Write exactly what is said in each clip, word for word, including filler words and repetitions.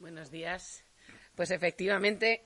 Buenos días. Pues efectivamente,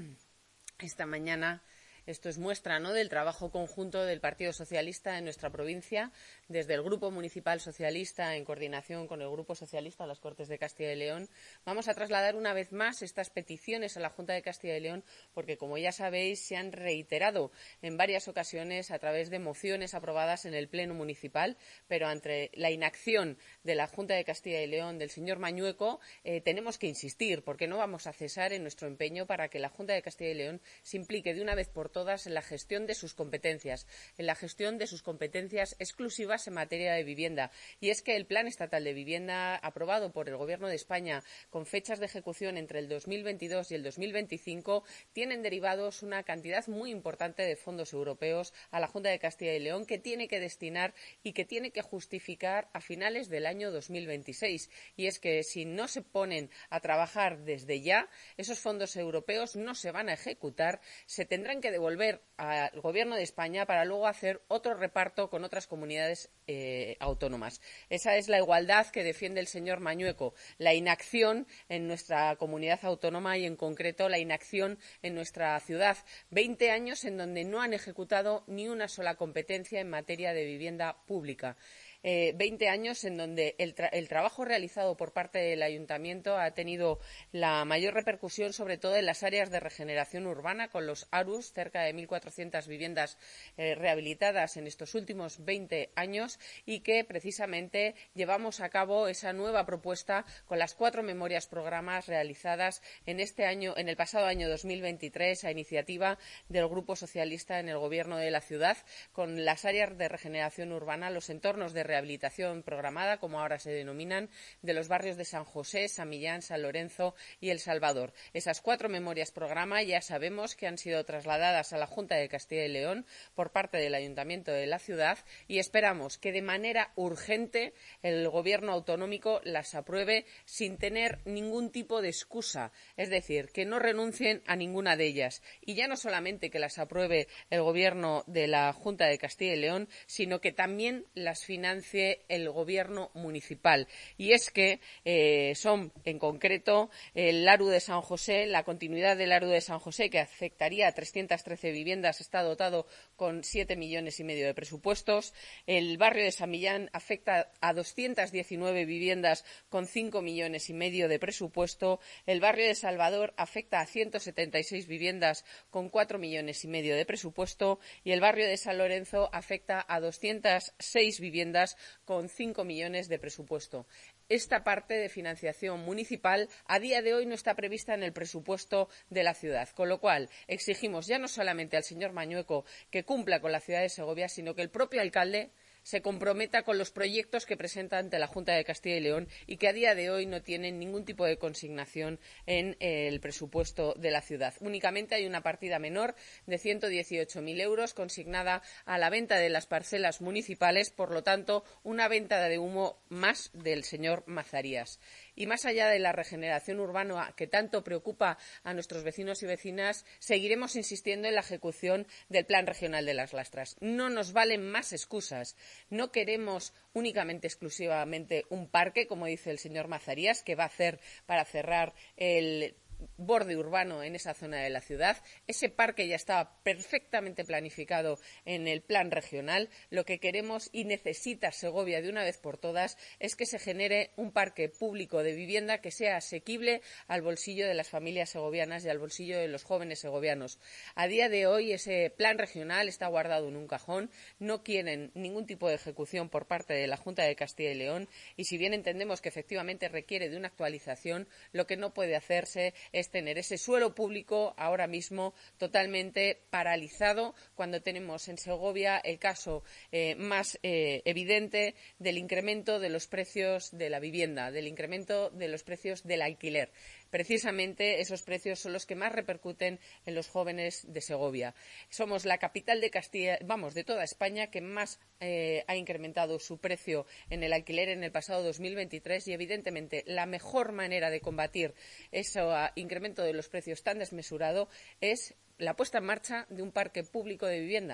esta mañana esto es muestra, ¿no?, del trabajo conjunto del Partido Socialista en nuestra provincia, desde el Grupo Municipal Socialista, en coordinación con el Grupo Socialista a las Cortes de Castilla y León. Vamos a trasladar una vez más estas peticiones a la Junta de Castilla y León, porque, como ya sabéis, se han reiterado en varias ocasiones a través de mociones aprobadas en el Pleno Municipal, pero ante la inacción de la Junta de Castilla y León, del señor Mañueco, eh, tenemos que insistir, porque no vamos a cesar en nuestro empeño para que la Junta de Castilla y León se implique de una vez por todas en la gestión de sus competencias, en la gestión de sus competencias exclusivas en materia de vivienda. Y es que el Plan Estatal de Vivienda, aprobado por el Gobierno de España con fechas de ejecución entre el dos mil veintidós y el dos mil veinticinco, tienen derivados una cantidad muy importante de fondos europeos a la Junta de Castilla y León, que tiene que destinar y que tiene que justificar a finales del año dos mil veintiséis. Y es que si no se ponen a trabajar desde ya, esos fondos europeos no se van a ejecutar, se tendrán que devolver al Gobierno de España para luego hacer otro reparto con otras comunidades eh, autónomas. Esa es la igualdad que defiende el señor Mañueco, la inacción en nuestra comunidad autónoma y, en concreto, la inacción en nuestra ciudad. Veinte años en donde no han ejecutado ni una sola competencia en materia de vivienda pública. Eh, veinte años en donde el, tra el trabajo realizado por parte del Ayuntamiento ha tenido la mayor repercusión, sobre todo en las áreas de regeneración urbana, con los A R Us, cerca de mil cuatrocientas viviendas eh, rehabilitadas en estos últimos veinte años, y que precisamente llevamos a cabo esa nueva propuesta con las cuatro memorias programas realizadas en este año, en el pasado año dos mil veintitrés, a iniciativa del Grupo Socialista en el Gobierno de la ciudad, con las áreas de regeneración urbana, los entornos de rehabilitación programada, como ahora se denominan, de los barrios de San José, San Millán, San Lorenzo y El Salvador. Esas cuatro memorias programa ya sabemos que han sido trasladadas a la Junta de Castilla y León por parte del Ayuntamiento de la ciudad, y esperamos que de manera urgente el Gobierno autonómico las apruebe sin tener ningún tipo de excusa, es decir, que no renuncien a ninguna de ellas. Y ya no solamente que las apruebe el Gobierno de la Junta de Castilla y León, sino que también las financie el Gobierno municipal. Y es que eh, son, en concreto, el A R U de San José, la continuidad del A R U de San José, que afectaría a trescientas trece viviendas, está dotado con siete millones y medio de presupuestos. El barrio de San Millán afecta a doscientas diecinueve viviendas con cinco millones y medio de presupuesto. El barrio de Salvador afecta a ciento setenta y seis viviendas con cuatro millones y medio de presupuesto. Y el barrio de San Lorenzo afecta a doscientas seis viviendas con cinco millones de presupuesto. Esta parte de financiación municipal a día de hoy no está prevista en el presupuesto de la ciudad, con lo cual exigimos ya no solamente al señor Mañueco que cumpla con la ciudad de Segovia, sino que el propio alcalde se comprometa con los proyectos que presenta ante la Junta de Castilla y León y que a día de hoy no tienen ningún tipo de consignación en el presupuesto de la ciudad. Únicamente hay una partida menor de ciento dieciocho mil euros consignada a la venta de las parcelas municipales, por lo tanto, una venta de humo más del señor Mazarías. Y más allá de la regeneración urbana que tanto preocupa a nuestros vecinos y vecinas, seguiremos insistiendo en la ejecución del Plan Regional de las Lastras. No nos valen más excusas. No queremos únicamente, exclusivamente, un parque, como dice el señor Mazarías, que va a hacer para cerrar el borde urbano en esa zona de la ciudad. Ese parque ya estaba perfectamente planificado en el plan regional. Lo que queremos y necesita Segovia de una vez por todas es que se genere un parque público de vivienda que sea asequible al bolsillo de las familias segovianas y al bolsillo de los jóvenes segovianos. A día de hoy ese plan regional está guardado en un cajón, no quieren ningún tipo de ejecución por parte de la Junta de Castilla y León, y si bien entendemos que efectivamente requiere de una actualización, lo que no puede hacerse es tener ese suelo público ahora mismo totalmente paralizado, cuando tenemos en Segovia el caso eh, más eh, evidente del incremento de los precios de la vivienda, del incremento de los precios del alquiler. Precisamente esos precios son los que más repercuten en los jóvenes de Segovia. Somos la capital de Castilla, vamos, de toda España, que más eh, ha incrementado su precio en el alquiler en el pasado dos mil veintitrés, y evidentemente la mejor manera de combatir ese incremento de los precios tan desmesurado es la puesta en marcha de un parque público de vivienda.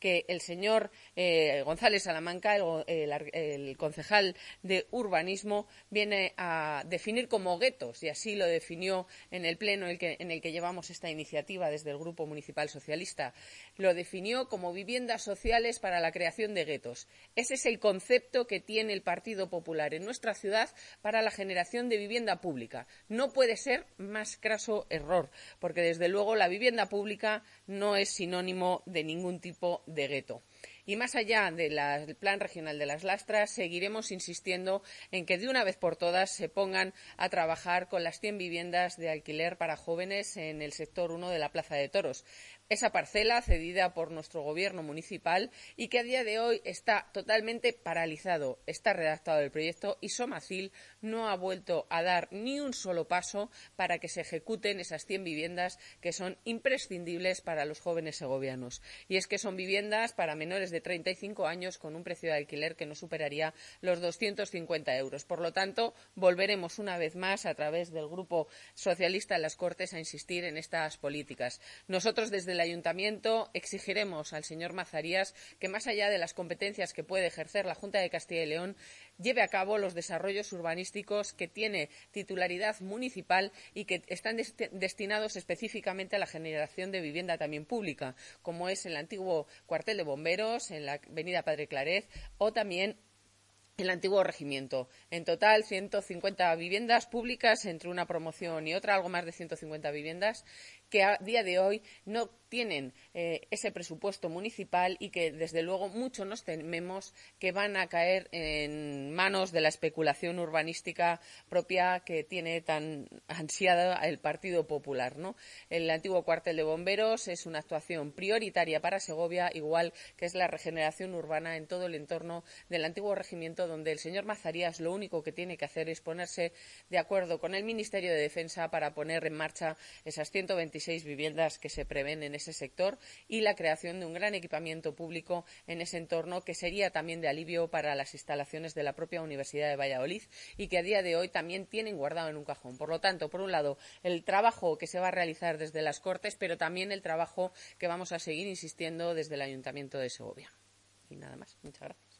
que el señor eh, González Salamanca, el, el, el concejal de urbanismo, viene a definir como guetos, y así lo definió en el pleno en el que, en el que llevamos esta iniciativa desde el Grupo Municipal Socialista. Lo definió como viviendas sociales para la creación de guetos. Ese es el concepto que tiene el Partido Popular en nuestra ciudad para la generación de vivienda pública. No puede ser más craso error, porque desde luego la vivienda pública no es sinónimo de ningún tipo de gueto. Y más allá del Plan Regional de las Lastras, seguiremos insistiendo en que de una vez por todas se pongan a trabajar con las cien viviendas de alquiler para jóvenes en el sector uno de la Plaza de Toros. Esa parcela cedida por nuestro gobierno municipal y que a día de hoy está totalmente paralizado. Está redactado el proyecto y Somacil no ha vuelto a dar ni un solo paso para que se ejecuten esas cien viviendas que son imprescindibles para los jóvenes segovianos. Y es que son viviendas para menores de treinta y cinco años con un precio de alquiler que no superaría los doscientos cincuenta euros. Por lo tanto, volveremos una vez más a través del Grupo Socialista en las Cortes a insistir en estas políticas. Nosotros desde el Ayuntamiento exigiremos al señor Mazarías que, más allá de las competencias que puede ejercer la Junta de Castilla y León, lleve a cabo los desarrollos urbanísticos que tiene titularidad municipal y que están dest- destinados específicamente a la generación de vivienda también pública, como es el antiguo cuartel de bomberos en la avenida Padre Claret o también el antiguo regimiento. En total, ciento cincuenta viviendas públicas entre una promoción y otra, algo más de ciento cincuenta viviendas que a día de hoy no tienen eh, ese presupuesto municipal y que, desde luego, mucho nos tememos que van a caer en manos de la especulación urbanística propia que tiene tan ansiada el Partido Popular, ¿no? El antiguo cuartel de bomberos es una actuación prioritaria para Segovia, igual que es la regeneración urbana en todo el entorno del antiguo regimiento, donde el señor Mazarías lo único que tiene que hacer es ponerse de acuerdo con el Ministerio de Defensa para poner en marcha esas ciento veintiséis viviendas que se prevén en ese sector y la creación de un gran equipamiento público en ese entorno, que sería también de alivio para las instalaciones de la propia Universidad de Valladolid y que a día de hoy también tienen guardado en un cajón. Por lo tanto, por un lado, el trabajo que se va a realizar desde las Cortes, pero también el trabajo que vamos a seguir insistiendo desde el Ayuntamiento de Segovia. Y nada más. Muchas gracias.